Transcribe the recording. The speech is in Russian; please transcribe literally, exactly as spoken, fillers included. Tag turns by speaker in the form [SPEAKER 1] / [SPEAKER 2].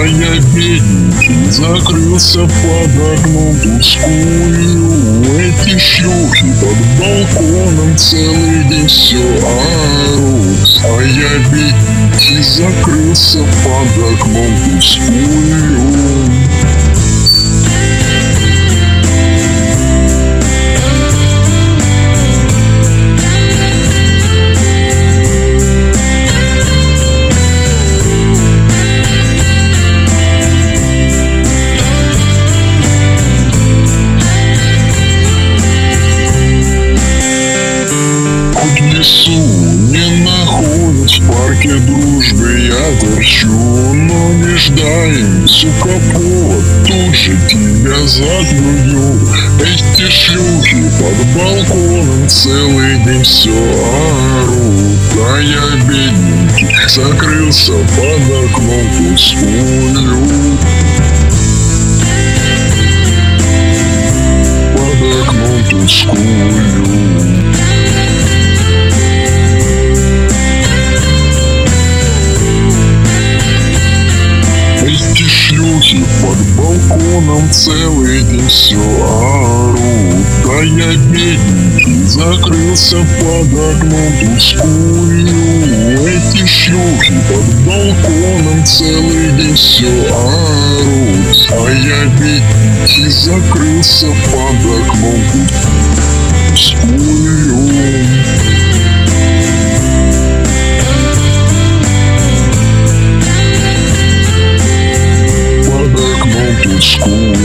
[SPEAKER 1] А я бедненький закрылся под окном тускую. Эти шлюхи под балконом целый день все орут. А я бедненький закрылся под окном тускую. В лесу не находят, в парке дружбы я торчу. Но не ждай, сука, повод, тут же тебя заклюю. Эти шлюхи под балконом целый день все орут. А я бедненький закрылся под окном тускую. Под окном тускую. Эти шлюхи под балконом целый день все орут. А я бедненький закрылся под окном тускую. Эти шлюхи под балконом целый день все орут. А я бедненький закрылся под окном тускую. School.